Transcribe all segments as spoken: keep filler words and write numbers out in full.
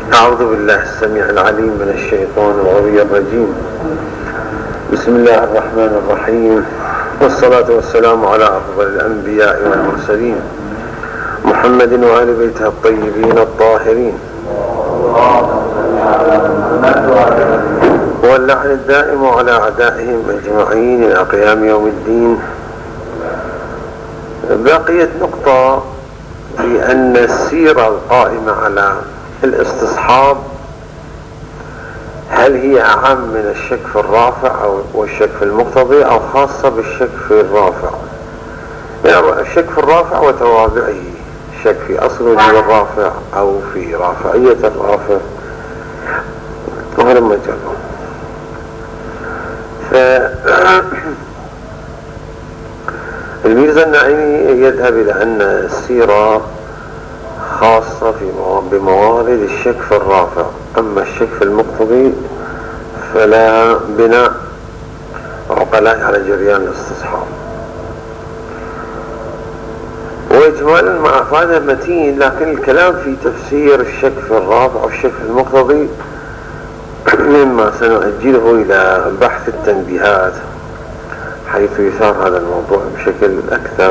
أعوذ بالله السميع العليم من الشيطان الغوي الرجيم. بسم الله الرحمن الرحيم، والصلاة والسلام على أفضل الأنبياء والمرسلين محمد وآل بيته الطيبين الطاهرين، واللعن الدائم على أعدائهم أجمعين إلى قيام يوم الدين. بقيت نقطة في أن السيرة القائمة على الاستصحاب هل هي أعم من الشك في الرافع أو والشك في المقتضي، أو خاصة بالشك في الرافع؟ يعني الشك في الرافع وتوابعه، الشك في أصل وجود الرافع أو في رافعية الرافع وهلما جرى. فالميرزا النعيمي يذهب إلى أن السيرة خاصة في بموارد الشك في الرافع، أما الشك في المقتضي فلا بناء عقلاء على جريان الاستصحاب. وإجمالا ما أفاده متين، لكن الكلام في تفسير الشك في الرافع والشك في المقتضي مما سنؤجله إلى بحث التنبيهات، حيث يثار هذا الموضوع بشكل أكثر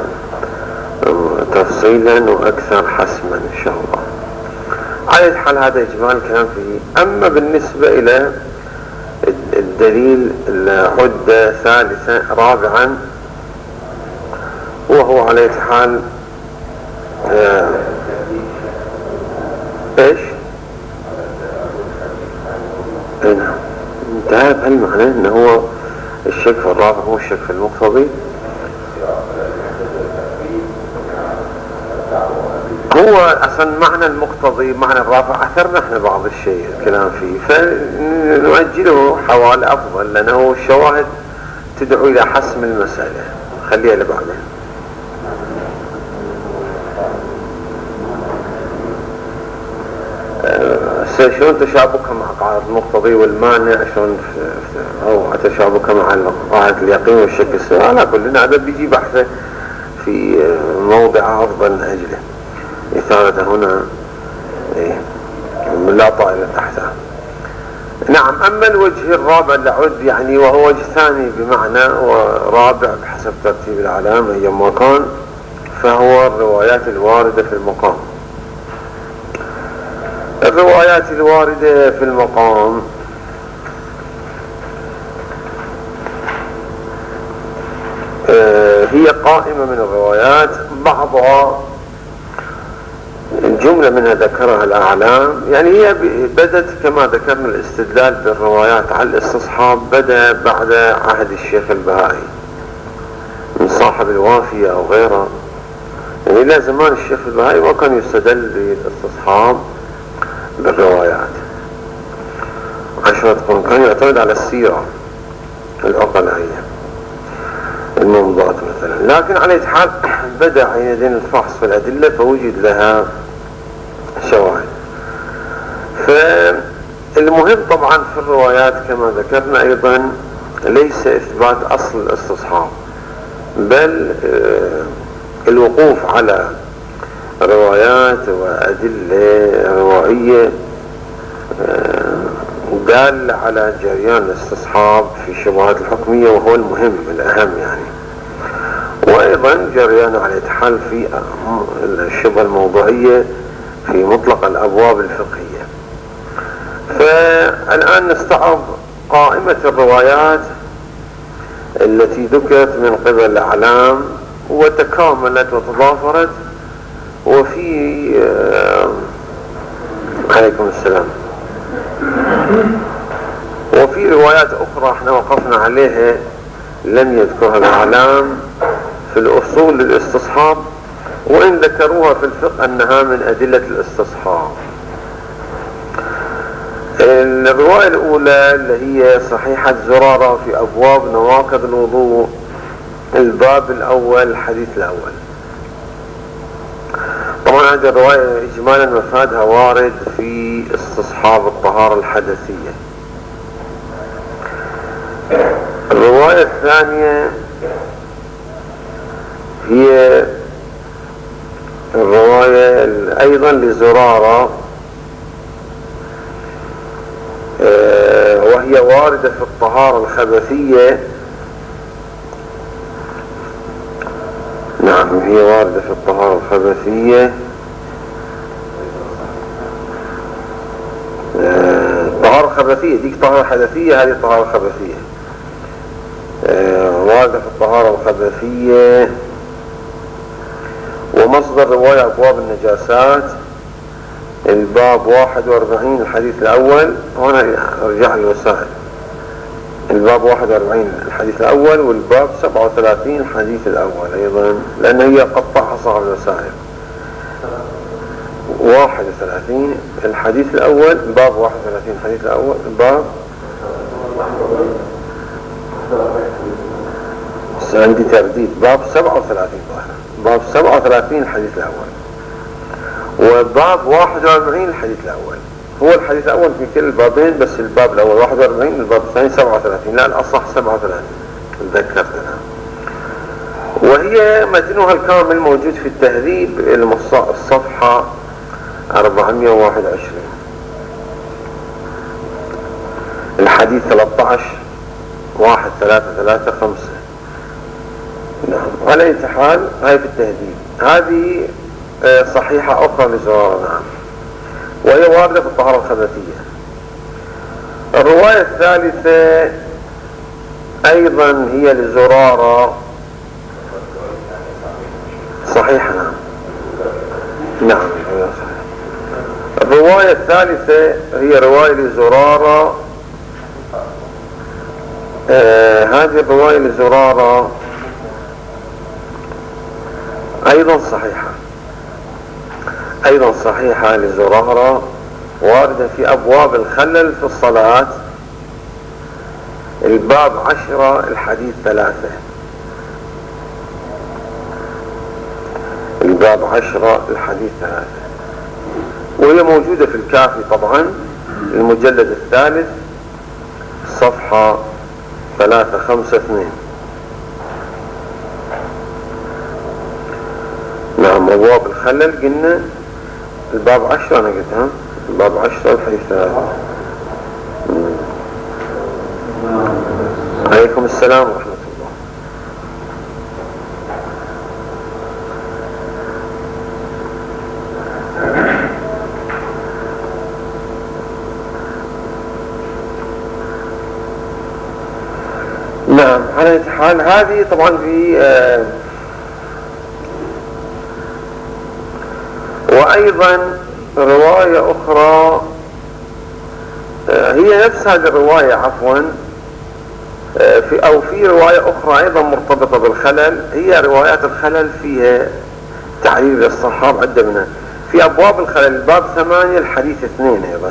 تفصيلا وأكثر حسما إن شاء الله. على الحال هذا إجمال الكلام فيه. أما بالنسبة إلى الدليل العدة ثالثا رابعا، وهو على الحال آه ايش نعم انتهى بهالمعنى انه هو الشك في الرافع هو الشك في المقتضي. هو اصلا معنى المقتضي معنى الرافع اثرنا احنا بعض الشيء الكلام فيه، فنؤجله حوالي افضل، لانه الشواهد تدعو الى حسم المسألة. خليها لبعدين. شلون تشابكها مع قاعدة المقتضي والمانع، شلون او تشابكها مع قاعدة اليقين والشك السابق، على كل هذا بيجي بحثه في موضع افضل من اجله. إثارة هنا إيه لا طائلة تحتها. نعم. أما الوجه الرابع لعد يعني وهو وجه ثاني بمعنى ورابع بحسب ترتيب العلامة أيما كان، فهو الروايات الواردة في المقام. الروايات الواردة في المقام آه هي قائمة من الروايات، بعضها الجملة منها ذكرها الأعلام، يعني هي بدت كما ذكرنا الاستدلال بالروايات على الاستصحاب بدأ بعد عهد الشيخ البهائي من صاحب الوافية أو غيره. يعني إلى زمان الشيخ البهائي وكان يستدل بالاستصحاب بالروايات عشرة قرون، كان يعتمد على السيرة العقلائية المنضبطة مثلا. لكن على الحال بدأ عينين الفحص في الأدلة فوجد لها شواهد. فالمهم طبعا في الروايات كما ذكرنا أيضا ليس إثبات أصل الاستصحاب، بل الوقوف على روايات وأدلة روائية دال على جريان الاستصحاب في الشبهات الحكمية، وهو المهم الأهم يعني. وأيضا جريان على الحال في الشبهة الموضوعية في مطلق الأبواب الفقهية. فالآن نستعرض قائمة الروايات التي ذكرت من قبل الأعلام وتكاملت وتضافرت، وفي آه عليكم السلام وفي روايات أخرى احنا وقفنا عليها لم يذكرها الأعلام في الأصول للاستصحاب، وإن ذكروها في الفقه أنها من أدلة الاستصحاب. الرواية الأولى اللي هي صحيحة زرارة في أبواب نواقض الوضوء، الباب الأول الحديث الأول. طبعا هذه الرواية إجمالا مفادها وارد في استصحاب الطهارة الحدثية. الرواية الثانية هي الرواية أيضا لزرارة آه وهي واردة في الطهارة الخبثية. نعم هي واردة في الطهارة الخبثية. آه طهارة خبثية، ديك طهارة حدثية، هذه طهارة خبثية. آه واردة في الطهارة الخبثية. ومصدر رواية أبواب النجاسات الباب واحد واربعين الحديث الأول. هنا رجع الوسائل، الباب واحد واربعين الحديث الأول، والباب سبعة وثلاثين الحديث الأول أيضا، لأن هي قطعها صاحب الوسائل. واحد وثلاثين الحديث الأول، باب واحد وثلاثين الحديث الأول، باب عندي ترديد، باب سبعة وثلاثين باب سبعة وثلاثين الحديث الأول، وباب واحد واربعين الحديث الأول. هو الحديث الأول في كل البابين، بس الباب الأول واحد واربعين، الباب الثاني سبعة وثلاثين. لا الأصح سبعة وثلاثين، تذكرتنا. وهي متنها الكامل موجود في التهذيب الصفحة أربعمائة وواحد وعشرين، الحديث ثلاثة عشر واحد ثلاثة ثلاثة خمسة. نعم على أي حال هاي في التهذيب. هذه صحيحة أخرى لزرارة. نعم وهي واردة في الطهارة الخبثية. الرواية الثالثة أيضا هي لزرارة صحيحة. نعم نعم الرواية الثالثة هي رواية لزرارة. آه هذه الرواية لزرارة أيضا صحيحة، أيضا صحيحة لزرارة، واردة في أبواب الخلل في الصلاة الباب عشرة الحديث ثلاثة، الباب عشرة الحديث ثلاثة. وهي موجودة في الكافي طبعا المجلد الثالث صفحة ثلاثة خمسة اثنين. نعم أبواب الخلل قلنا الباب عشرة، أنا قلت ها الباب عشرة الحديث ثلاثة. عليكم السلام ورحمة الله. نعم على أي حال هذه طبعا في آه وأيضا رواية أخرى آه هي نفس هذه الرواية عفوا آه في أو في رواية أخرى أيضا مرتبطة بالخلل. هي روايات الخلل فيها تعليل للصحاب عدة منها في أبواب الخلل الباب ثمانية الحديث اثنين. أيضا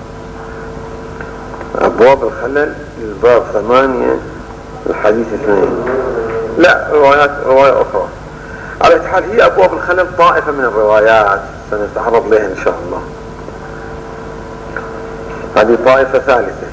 أبواب الخلل الباب ثمانية الحديث اثنين. لا روايات رواية أخرى. على حال هي أبواب الخلل طائفة من الروايات سنتعرض لها إن شاء الله. هذه طائفة ثالثة،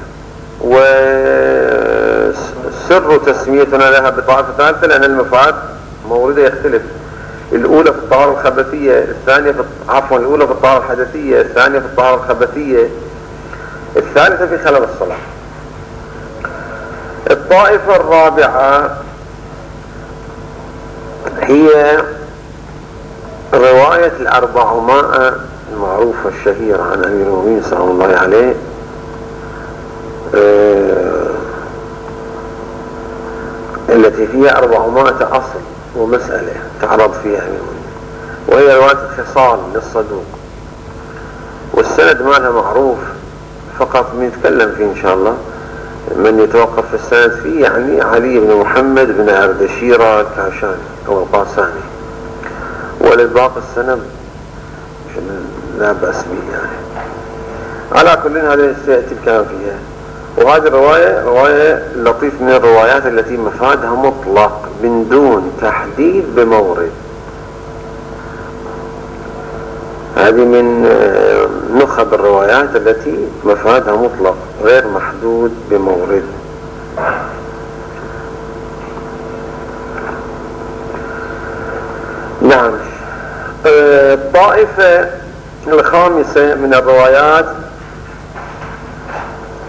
وسر تسميتنا لها بطائفة ثالثة لأن المفاد موردة يختلف. الأولى في الطهارة الخبثية، الثانية في عفوا الأولى في الطهارة الحدثية، الثانية في الطهارة الخبثية، الثالثة في خلل الصلاة. الطائفة الرابعة هي رواية الأربعمائة المعروفة الشهيرة عن أمير المؤمنين سلام الله عليه آه التي فيها أربعمائة أصل ومسألة تعرض فيها أمير المؤمنين، وهي رواية الخصال للصدوق، والسند مالها معروف فقط نتكلم فيه إن شاء الله. من يتوقف في السند فيه يعني علي بن محمد بن أردشيرة الكاشاني أو القاساني، وللباقي السند لا بأس به يعني. على كل هذا سيأتي الكلام فيها. وهذه الرواية رواية لطيف من الروايات التي مفادها مطلق من دون تحديد بمورد. هذه من نخب الروايات التي مفادها مطلق غير محدود بمورد. نعم. الطائفة الخامسة من الروايات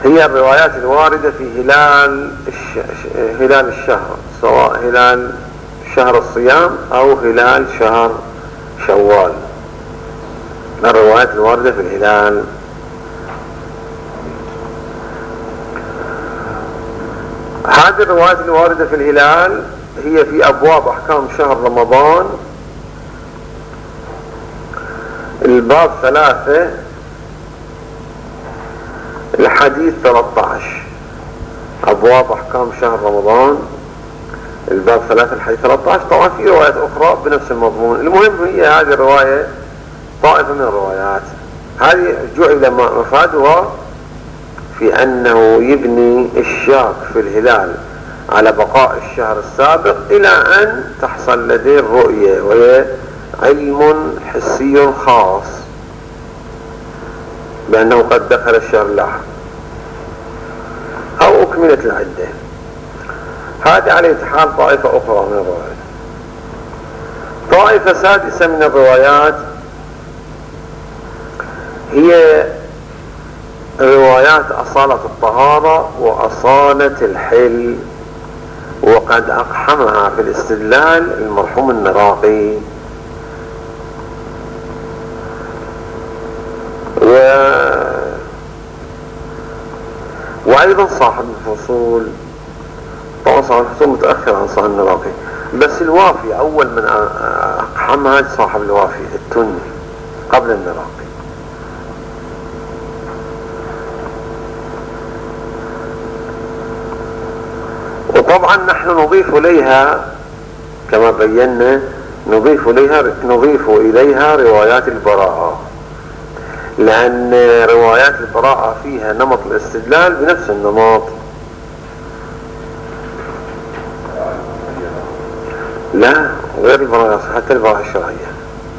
هي الروايات الواردة في هلال الش... هلال الشهر، سواء هلال شهر الصيام أو هلال شهر شوال. الروايات الواردة في الهلال. هذه الروايات الواردة في الهلال هي في أبواب أحكام شهر رمضان، الباب ثلاثة، الحديث ثلاثة عشر. أبواب أحكام شهر رمضان الباب ثلاثة الحديث ثلاثة عشر. طبعا في روايات أخرى بنفس المضمون. المهم هي هذه الرواية طائفة من الروايات هذه جعل مفادها في أنه يبني الشاك في الهلال على بقاء الشهر السابق إلى أن تحصل لديه الرؤية، وهي علم حسي خاص بأنه قد دخل الشهر اللاحق أو أكملت العدة. هذا على حال طائفة أخرى من الروايات. طائفة سادسة من الروايات هي روايات أصالة الطهارة وأصالة الحل، وقد أقحمها في الاستدلال المرحوم النراقي و... وأيضا صاحب الفصول. طبعا صاحب الفصول متأخر عن صاحب النراقي، بس الوافي أول من أقحمها صاحب الوافي التني قبل النراقي. وطبعا نحن نضيف إليها كما بينا نضيف إليها نضيف إليها روايات البراءة، لأن روايات البراءة فيها نمط الاستدلال بنفس النمط. لا غير البراءة، حتى البراءة الشرعية.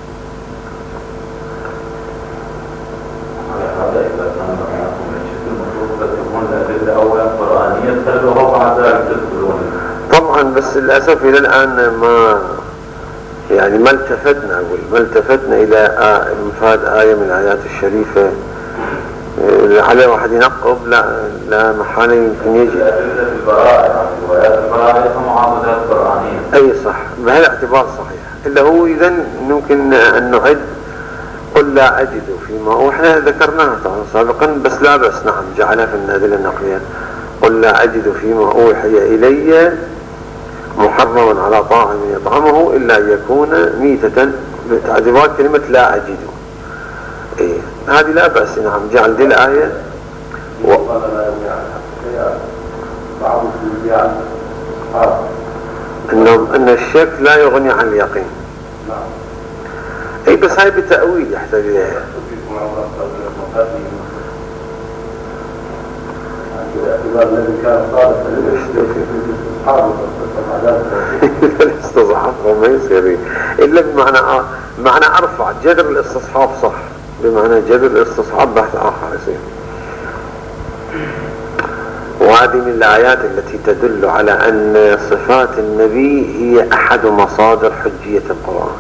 طبعا بس للأسف إلى الآن ما يعني ما التفتنا أقول ما التفتنا إلى آه مفاد آية من الآيات الشريفة على واحد ينقب. لا لا محالة يمكن يجي أي صح بهذا اعتبار صحيح. إلا هو إذن ممكن أن نعد قل لا أجد فيما وإحنا ذكرناها طبعا سابقا، بس لا بأس نعم جعلها في النازلة النقلية. قل لا أجد فيما أوحي إلي محرما على طاعم يطعمه إلا أن يكون ميتة، باعتبار كلمة لا أجد. إيه هذه لا بأس نعم جعل دي الآية و... إنه أن الشك لا يغني عن اليقين. أي بس هاي بتأويل يحتاج إليها. الذي كان صادقا الاستصحاب ما يصير إلا بمعنى معنى أرفع جذر الاستصحاب صح، بمعنى جذر الاستصحاب بحث آخر يصير. وهذه من الآيات التي تدل على أن صفات النبي هي أحد مصادر حجية القرآن.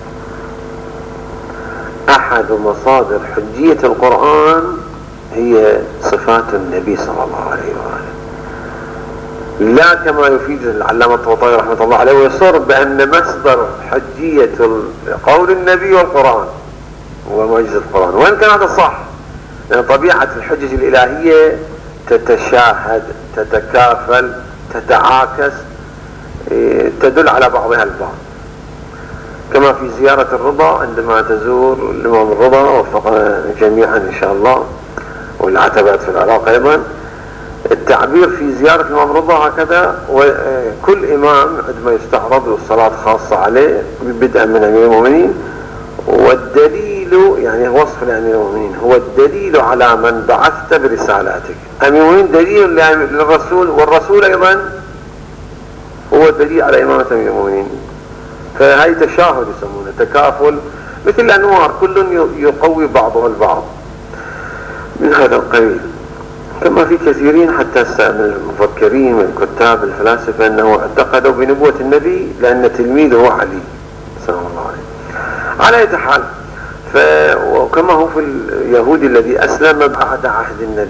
أحد مصادر حجية القرآن هي صفات النبي صلى الله عليه وآله، لا كما يفيد العلامة الطباطبائي رحمة الله عليه ويصر بأن مصدر حجية قول النبي والقرآن ومعجزة القرآن، وإن كان هذا صح لأن طبيعة الحجج الإلهية تتشاهد تتكافل تتعاكس تدل على بعضها البعض، كما في زيارة الرضا عندما تزور الإمام الرضا وفقنا جميعا إن شاء الله والعتبات في العراق أيضا، التعبير في زيارة الإمام الرضا هكذا، وكل إمام عندما يستعرض الصلاة خاصة عليه بدءا من أمير المؤمنين، والدليل يعني وصف لأمير المؤمنين هو الدليل على من بعثت برسالاتك. أمير المؤمنين دليل للرسول، والرسول أيضا هو الدليل على إمامة أمير المؤمنين. فهي تشاهد يسمونه تكافل مثل الأنوار كل يقوي بعضه البعض من هذا القبيل. كما في كثيرين حتى من المفكرين والكتاب الفلاسفة أنه اعتقدوا بنبوة النبي لأن تلميذه علي سلام الله عليه. على أي حال وكما هو في اليهودي الذي أسلم بعد عهد النبي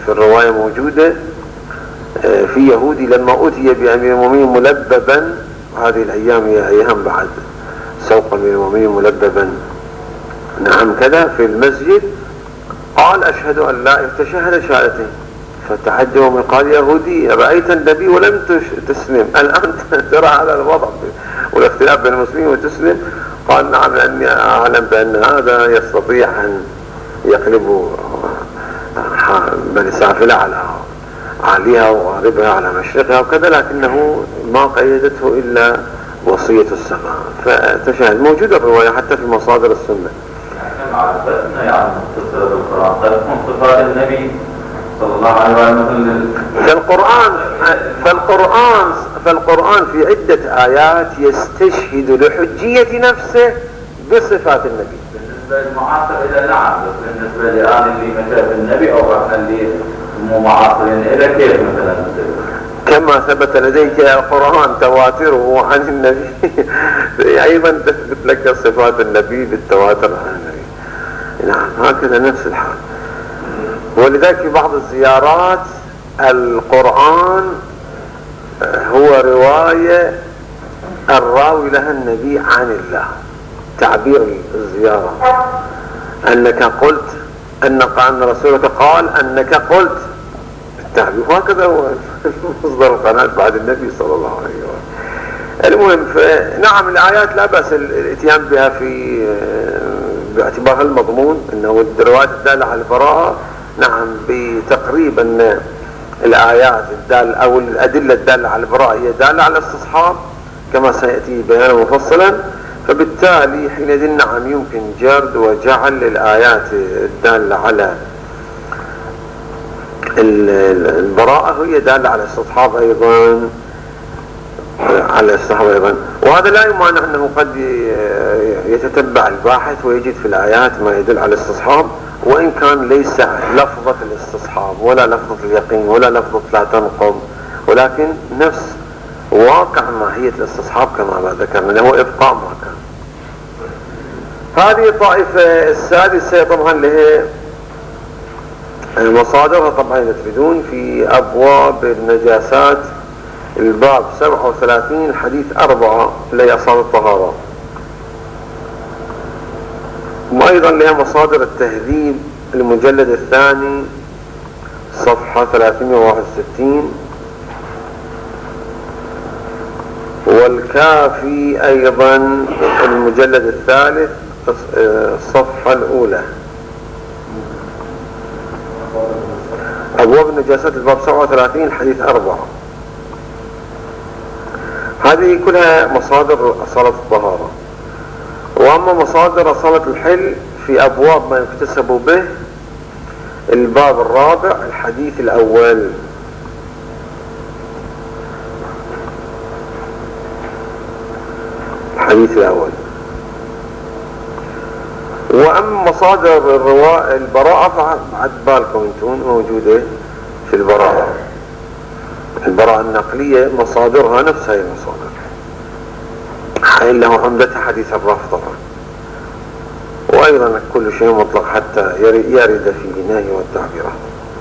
في الرواية موجودة في يهودي لما أتي بأمير المؤمنين ملببا، هذه الأيام هي أيام بعد سوق أمير المؤمنين ملببا نعم كذا في المسجد، قال أشهد أن لا، تشهد شهادتين، فتعجبوا من قال يهودي رأيت النبي ولم تسلم، الآن ترى على الوضع والاختلاف بين المسلمين وتسلم؟ قال نعم، لأني أعلم بأن هذا يستطيع أن يقلب بني سافلة على عليها وغاربها على مشرقها وكذا، لكنه ما قيدته إلا وصية السماء. فتشاهد موجودة الرواية حتى في مصادر السنة. معرفتنا يعني مختصرة بالقرآن تكون صفات النبي صلى الله عليه وسلم. فالقرآن فالقرآن فالقرآن في عدة آيات يستشهد لحجية نفسه بصفات النبي. بالنسبة للمعاصر إلى نعم، بس بالنسبة لآل اللي مشى بالنبي أو احنا اللي مو معاصرين إلى كيف مثلا؟ كما ثبت لديك القرآن تواتره عن النبي أيضا تثبت لك صفات النبي بالتواتر عن النبي. نعم هكذا نفس الحال. ولذلك في بعض الزيارات القرآن هو رواية الراوي لها النبي عن الله، تعبير الزيارة أنك قلت أن أن رسولك قال أنك قلت التعبير، وهكذا هو مصدر القناة بعد النبي صلى الله عليه وسلم. المهم نعم الآيات لا بأس الاتيان بها في باعتبار المضمون أنه الروايات الدالة على البراءة، نعم بتقريب أن الآيات الدالة أو الأدلة الدالة على البراءة هي دالة على الاستصحاب كما سيأتي بيانا مفصلا، فبالتالي حينئذ نعم يمكن جرد وجعل الآيات الدالة على البراءة هي دالة على الاستصحاب أيضا على الاستصحاب أيضا. وهذا لا يمانع أنه قد يتتبع الباحث ويجد في الآيات ما يدل على الاستصحاب، وإن كان ليس لفظة الاستصحاب ولا لفظة اليقين ولا لفظة لا تنقض، ولكن نفس واقع ماهية الاستصحاب كما ذكرنا هو إبقاء ما كان. هذه الطائفة السادسة طبعا لها مصادرها طبعا إذا تريدون في أبواب النجاسات الباب سبعة وثلاثين حديث أربعة لأصحاب الطهارة، وأيضا لها مصادر التهذيب المجلد الثاني صفحة ثلاثمائة وواحد وستين، والكافي أيضا المجلد الثالث الصفحة الأولى. أبواب النجاسات الباب سبعة وثلاثين حديث أربعة. هذه كلها مصادر أصالة الطهارة. وأما مصادر أصالة الحل في أبواب ما يكتسب به الباب الرابع الحديث الأول. الحديث الأول. وأما مصادر الرواء البراءة فعد بالكم انتون موجودة في البراءة. البراءة النقلية مصادرها نفس هذه المصادر، حين له عمدة حديث الرافضة طبعا، وأيضا كل شيء مطلق حتى يرد فيه نهي والتعبيرات.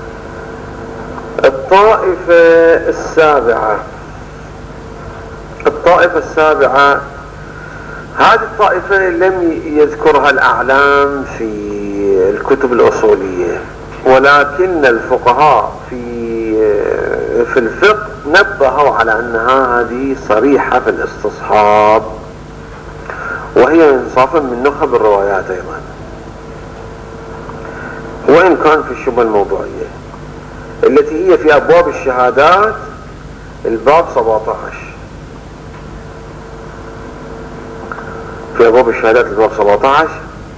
الطائفة السابعة الطائفة السابعة هذه الطائفة لم يذكرها الأعلام في الكتب الأصولية، ولكن الفقهاء في في الفقه نبهوا على أنها هذه صريحة في الاستصحاب، وهي انصافا من نخب الروايات أيضا، وإن كان في الشبهة الموضوعية التي هي في أبواب الشهادات الباب سبعة عشر. في أبواب الشهادات الباب سبعة عشر،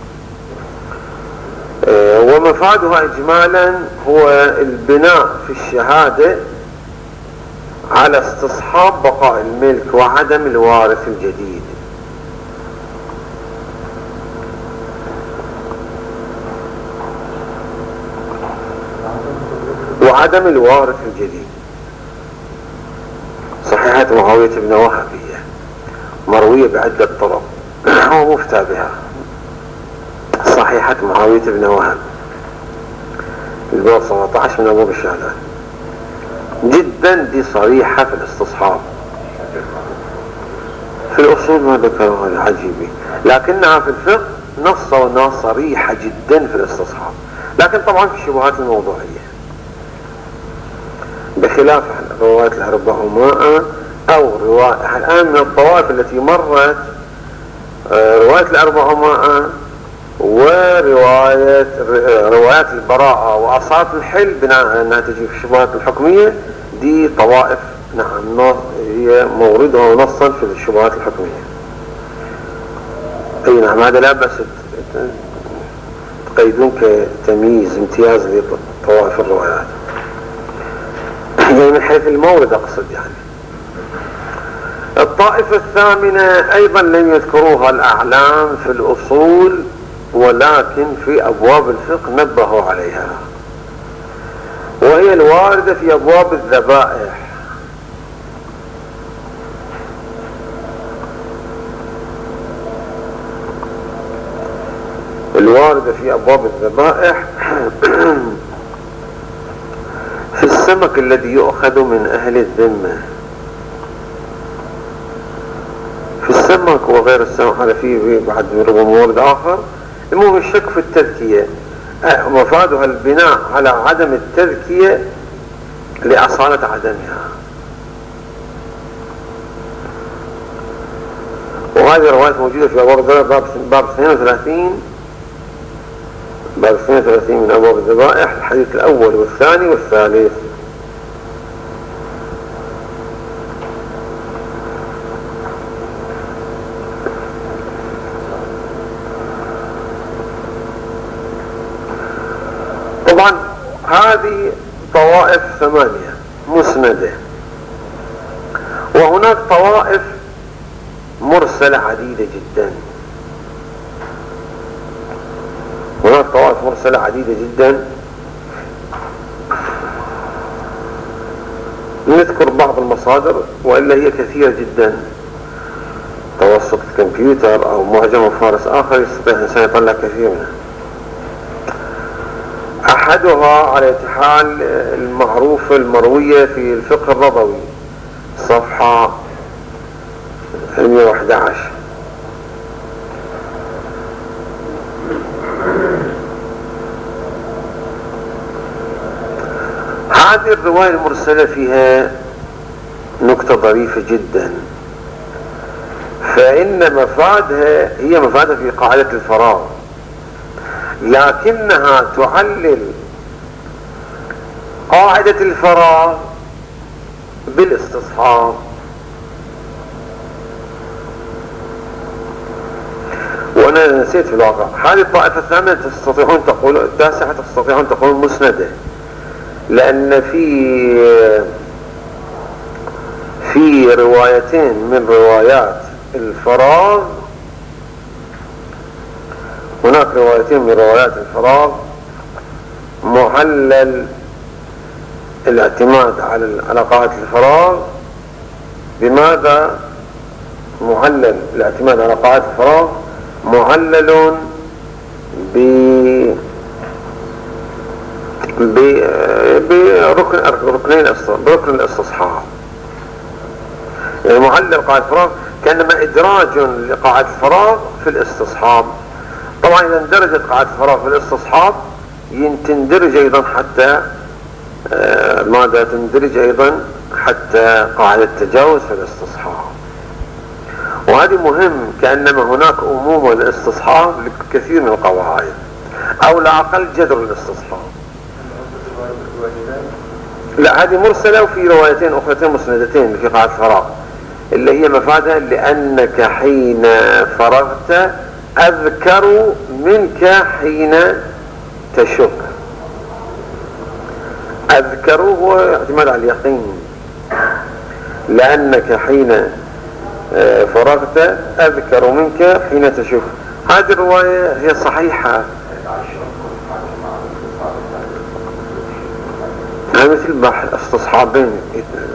ومفادها إجمالا هو البناء في الشهادة على استصحاب بقاء الملك وعدم الوارث الجديد. وعدم الوارث الجديد. صحيحة معاوية بن وهب مروية بعدة طرق ومفتى بها. صحيحة معاوية بن وهب الباب سبعة عشر من أبواب الشهادات جدا، دي صريحة في الاستصحاب. في الأصول ما ذكرها العجيبي، لكنها في الفقه نص ونص صريحة جدا في الاستصحاب. لكن طبعا في الشبهات الموضوعية بخلاف رواية الأربعمائة أو رواية الآن من الطوائف التي مرت رواية الأربعمائة ورواية روايات البراءة وأصالة الحل بناء على أنها تجي في الشبهات الحكمية، دي طوائف نعم هي موردها ونصا في الشبهات الحكمية. أي نعم هذا لا بأس تقيدون كتمييز امتياز لطوائف الروايات يعني من حيث المورد أقصد. يعني الطائفة الثامنة أيضا لم يذكروها الأعلام في الأصول، ولكن في أبواب الفقه نبهوا عليها، وهي الواردة في أبواب الذبائح. الواردة في أبواب الذبائح في السمك الذي يؤخذ من أهل الذمة، في السمك وغير السمك، هذا فيه بعد ربما مورد آخر. المهم الشك في التذكية مفادها البناء على عدم التذكية لأصالة عدمها، وهذه الروايات موجودة في أبواب الذبائح باب اثنين وثلاثين باب اثنين وثلاثين من أبواب الذبائح، الحديث الأول والثاني والثالث. طبعا هذه طوائف ثمانية مسندة، وهناك طوائف مرسلة عديدة جدا، هناك طوائف مرسلة عديدة جدا. نذكر بعض المصادر وإلا هي كثيرة جدا، توسط الكمبيوتر أو معجم فارس آخر يستطيع الإنسان يطلع كثير منها. أحدها على حال المعروفة المروية في الفقه الرضوي صفحة مئة وأحد عشر، هذه الرواية المرسلة فيها نكتة ظريفة جدا، فإن مفادها هي مفادها في قاعدة الفراغ، لكنها تعلل قاعدة الفراغ بالاستصحاب. وانا نسيت في الواقع هذه الطائفة الثامنة تستطيعون تقول التاسعة تستطيعون تقول مسندة، لأن في في روايتين من روايات الفراغ، هناك روايتين من روايات الفراغ معلل الاعتماد على على قاعدة الفراغ. بماذا معلل الاعتماد على قاعدة الفراغ؟ معلل ب بركن ركنين بركن الاستصحاب، يعني معلل قاعدة الفراغ كأنما إدراج لقاعدة الفراغ في الاستصحاب. طبعا إذا اندرجت قاعدة الفراغ في الاستصحاب تندرج أيضا حتى آه ماذا تندرج أيضا حتى قاعدة التجاوز في الاستصحاب، وهذه مهم، كأنما هناك أمومة للاستصحاب لكثير من القواعد أو لا أقل جذر الاستصحاب. لا هذه مرسلة، وفي روايتين أخرتين مسندتين في قاعدة الفراغ اللي هي مفادها لأنك حين فرغت أذكر منك حين تشك. أذكر هو اعتماد على اليقين، لأنك حين فرغت أذكر منك حين تشك. هذه الرواية هي صحيحة، مثل بحث استصحابين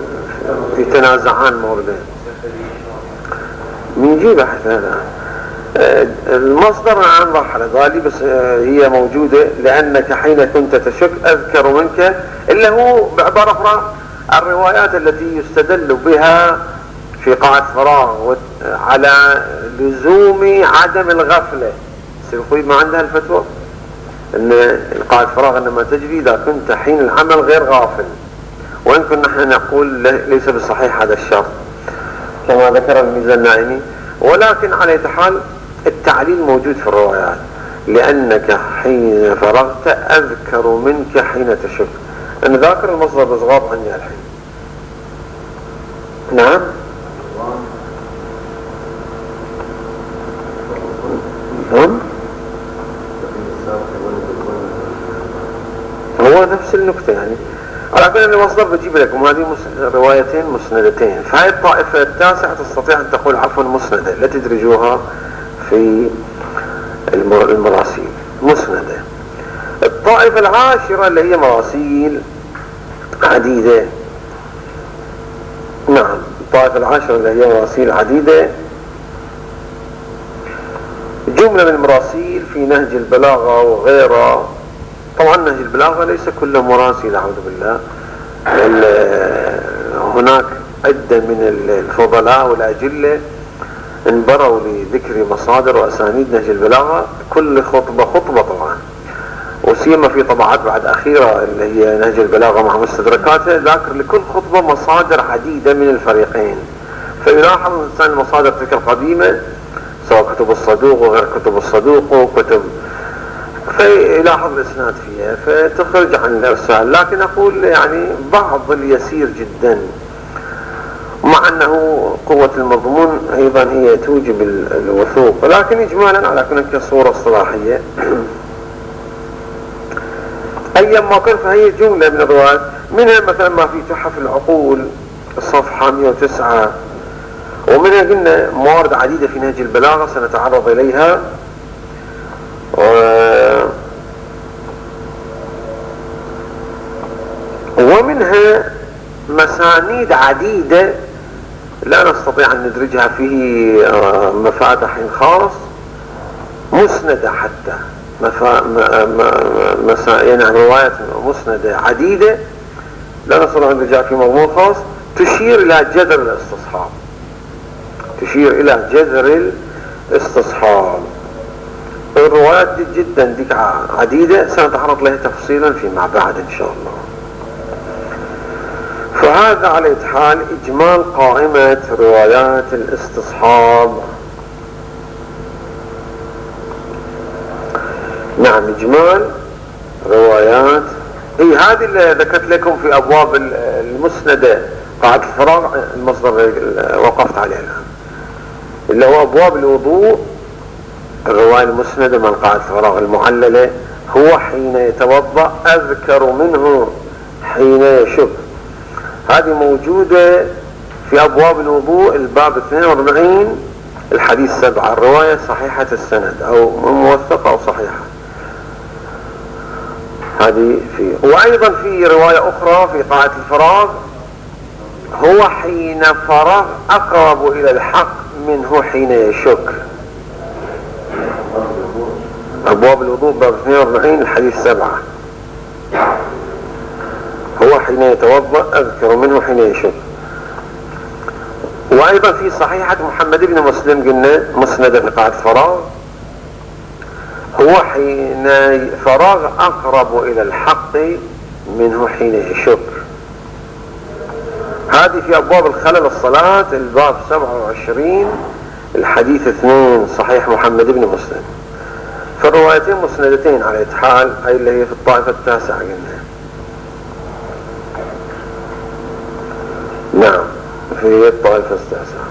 يتنازعان موردين من جي بحث هذا. المصدر عن راح على بالي، بس هي موجودة. لأنك حين كنت تشك أذكر منك، إلا هو بعبارة أخرى الروايات التي يستدل بها في قاعة فراغ على لزوم عدم الغفلة. سيقول ما عندها الفتوى أن قاعة فراغ إنما تجري إذا كنت حين العمل غير غافل، وإن كنا نحن نقول ليس بصحيح هذا الشرط كما ذكر الميزان الناعمي. ولكن على أي حال التعليل موجود في الروايات. لأنك حين فرغت أذكر منك حين تشك. أنا ذاكر المصدر بس غاب عني الحين. نعم نعم هو نفس النكتة يعني. على كل المصدر بجيب لكم هذه روايتين مسندتين. فهذه الطائفة التاسعة تستطيع أن تقول عفوا مسندة، لا تدرجوها في المراسيل مسندة. الطائفة العاشرة اللي هي مراسيل عديدة. نعم الطائفة العاشرة اللي هي مراسيل عديدة، جملة من المراسيل في نهج البلاغة وغيرها. طبعا نهج البلاغة ليس كله مراسيل أعوذ بالله، هناك عدة من الفضلاء والأجلة انبروا لذكر مصادر وأسانيد نهج البلاغة، كل خطبة خطبة طبعا، وسيما في طبعات بعد أخيرة اللي هي نهج البلاغة مع مستدركاته ذاكر لكل خطبة مصادر عديدة من الفريقين. فيلاحظ الإنسان المصادر تلك القديمة سواء كتب الصدوق وغير كتب الصدوق وكتب، فيلاحظ الإسناد فيها فتخرج عن الإرسال. لكن أقول يعني بعض اليسير جدا، مع أنه قوة المضمون أيضا هي توجب الوثوق، ولكن إجمالا على كل صورة اصطلاحية أيا ما كان. فهي جملة من الروايات، منها مثلا ما في تحف العقول الصفحة مئة وتسعة، ومنها قلنا موارد عديدة في نهج البلاغة سنتعرض إليها، و... ومنها مسانيد عديدة لا نستطيع أن ندرجها في مفاتح خاص مسندة حتى مفا... مسا... يعني روايات مسندة عديدة لا نستطيع أن ندرجها في مضمون خاص، تشير إلى جذر الاستصحاب، تشير إلى جذر الاستصحاب. الروايات دي جدا ديك عديدة سنتعرض لها تفصيلا فيما بعد إن شاء الله. فهذا على حال إجمال قائمة روايات الاستصحاب. نعم إجمال روايات، هي هذه اللي ذكرت لكم في أبواب المسندة قاعدة الفراغ، المصدر وقفت عليه الآن اللي هو أبواب الوضوء. الرواية المسندة من قاعدة الفراغ المعللة هو حين يتوضأ أذكر منه حين يشك. هذه موجودة في أبواب الوضوء الباب اثنين وأربعين الحديث سبعة، الرواية صحيحة السند أو موثقة أو صحيحة. هذه في، وأيضا في رواية أخرى في قاعدة الفراغ هو حين فرغ أقرب إلى الحق منه حين يشك. أبواب الوضوء باب اثنين وأربعين الحديث سبعة، هو حين يتوضأ أذكر منه حين يشك. وأيضا في صحيحة محمد بن مسلم قلنا مسندة في قاعدة فراغ هو حين فرغ أقرب إلى الحق منه حين يشك. هذه في أبواب الخلل الصلاة الباب سبعة وعشرين الحديث اثنين صحيح محمد بن مسلم. فالروايتين مسندتين على حال، أي اللي هي في الطائفة التاسعة قلنا. نعم في الطائفة التاسعة.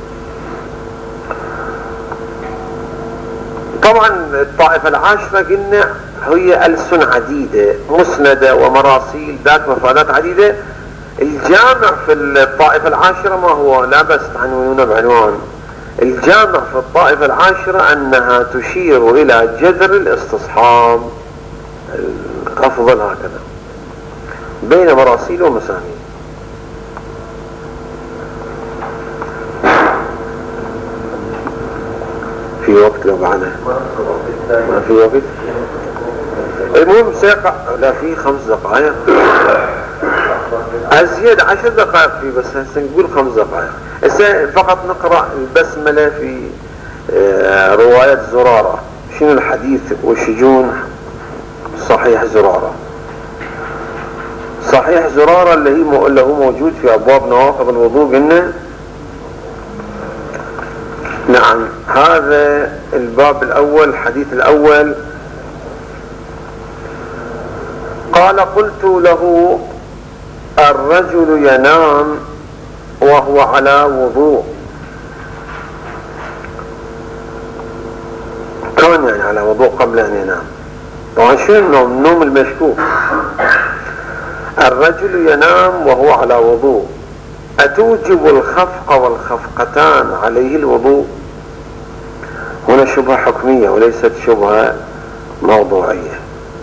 طبعا الطائفة العاشرة قلنا هي ألسن عديدة مسندة ومراسيل ذات مفادات عديدة. الجامع في الطائفة العاشرة ما هو؟ لا بس عنواننا بعنوان الجامع في الطائفة العاشرة أنها تشير إلى جذر الاستصحاب أفضل هكذا بين مراسيل ومسانيد. في في وقت لو بعنا ما في وقت. المهم سيقع لا في خمس دقائق أزيد عشر دقائق في بس هسه نقول خمس دقائق. هسه فقط نقرأ البسملة في رواية زرارة. شنو الحديث وشجون صحيح زرارة؟ صحيح زرارة اللي هي اللي هو موجود في أبواب نواقض الوضوء قلنا. نعم هذا الباب الأول الحديث الأول. قال قلت له الرجل ينام وهو على وضوء. كان يعني على وضوء قبل أن ينام. طبعا شنو النوم؟ النوم المشكوك. الرجل ينام وهو على وضوء أتوجب الخفق والخفقتان عليه الوضوء؟ هنا شبهة حكمية وليست شبهة موضوعية.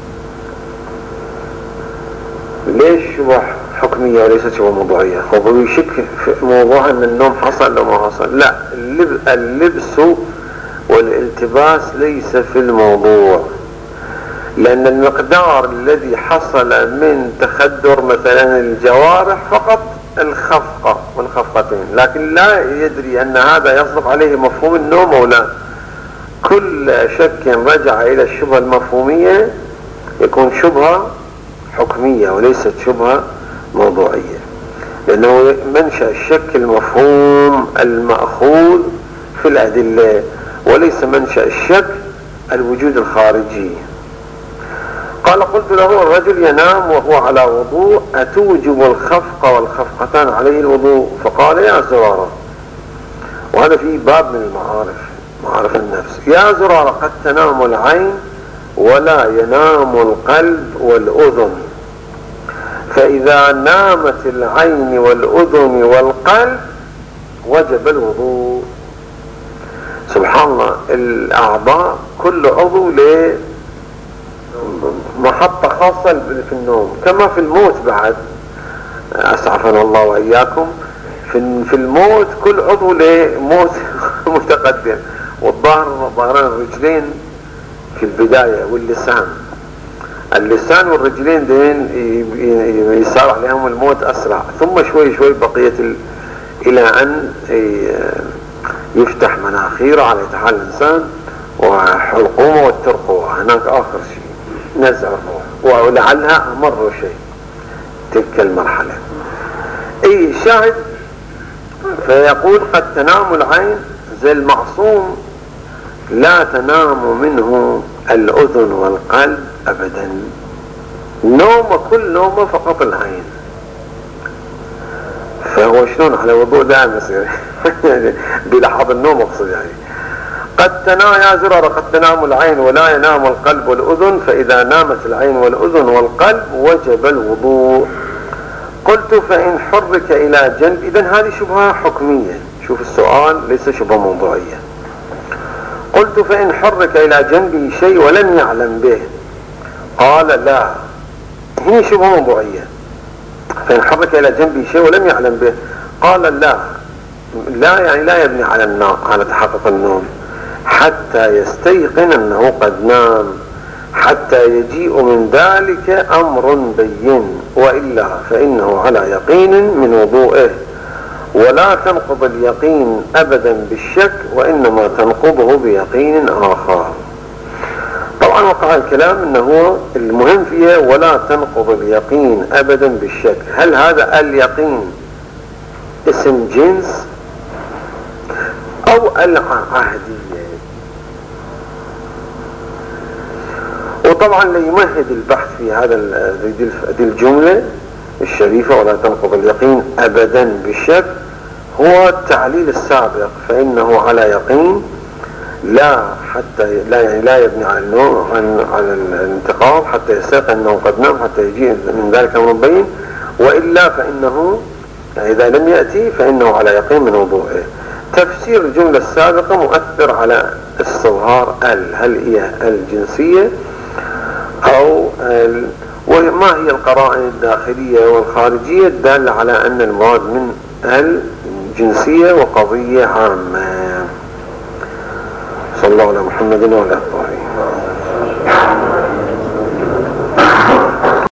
ليش شبهة حكمية وليست شبهة موضوعية؟ هو يشك في موضوع أن النوم حصل لو ما حصل. لا، اللبس والالتباس ليس في الموضوع، لأن المقدار الذي حصل من تخدر مثلا الجوارح فقط الخفقة والخفقتين، لكن لا يدري أن هذا يصدق عليه مفهوم النوم أو لا. كل شك رجع إلى الشبهة المفهومية يكون شبهة حكمية وليست شبهة موضوعية، لأنه منشأ الشك المفهوم المأخوذ في الأدلة، وليس منشأ الشك الوجود الخارجي. قال قلت له الرجل ينام وهو على وضوء أتوجب الخفق والخفقتان عليه الوضوء؟ فقال يا زرارة، وهذا في باب من المعارف معارف النفس، يا زرارة قد تنام العين ولا ينام القلب والأذن، فإذا نامت العين والأذن والقلب وجب الوضوء. سبحان الله، الأعضاء كل عضو له محطة خاصة في النوم، كما في الموت بعد، أسعفنا الله وإياكم. في الموت كل عضو له موت متقدم، والظهر ظهران الرجلين في البداية، واللسان اللسان والرجلين دين يصار عليهم الموت أسرع، ثم شوي شوي بقية ال... إلى أن يفتح مناخيره على يتحال الإنسان وحلقومه والترقوه، هناك آخر شيء نزع الروح، ولعلها أمر شيء تلك المرحلة. أي شاهد، فيقول قد تنام العين زي المعصوم لا تنام منه الأذن والقلب أبدا، نوم كل نوم فقط العين. فهو شلون على وضوء دائما يصير بلحظ النوم اقصد يعني. قد تنام يا زرارة قد تنام العين ولا ينام القلب والأذن، فإذا نامت العين والأذن والقلب وجب الوضوء. قلت فإن حرك إلى جنب، إذن هذه شبهة حكمية، شوف السؤال ليس شبهة موضوعية. قلت فإن حرك إلى جنبه شيء ولم يعلم به، قال لا، هي شبهة موضوعية. فإن حرك إلى جنبه شيء ولم يعلم به، قال لا، لا يعني لا يبني على النوم، على تحقق النوم، حتى يستيقن أنه قد نام، حتى يجيء من ذلك أمر بين، وإلا فإنه على يقين من وضوئه، ولا تنقض اليقين أبدا بالشك، وإنما تنقضه بيقين آخر. طبعا وقع الكلام أنه المهم فيها ولا تنقض اليقين أبدا بالشك. هل هذا اليقين اسم جنس أو العهدية؟ وطبعا ليمهد البحث في هذا هذه الجملة الشريفة ولا تنقض اليقين أبدا بالشك هو التعليل السابق، فإنه على يقين، لا حتى لا يعني لا يبني على النوم على الانتقاض حتى يستيقن أنه قد نام، حتى يجيء من ذلك أمر بين، وإلا فإنه يعني إذا لم يأتي فإنه على يقين من وضوئه. تفسير الجملة السابقة مؤثر على استظهار ال، هل هي الجنسية أو ال، وما هي القرائن الداخلية والخارجية الدالة على أن المراد من الجنسية وقضية عامة. صلى الله على محمد وعلى آله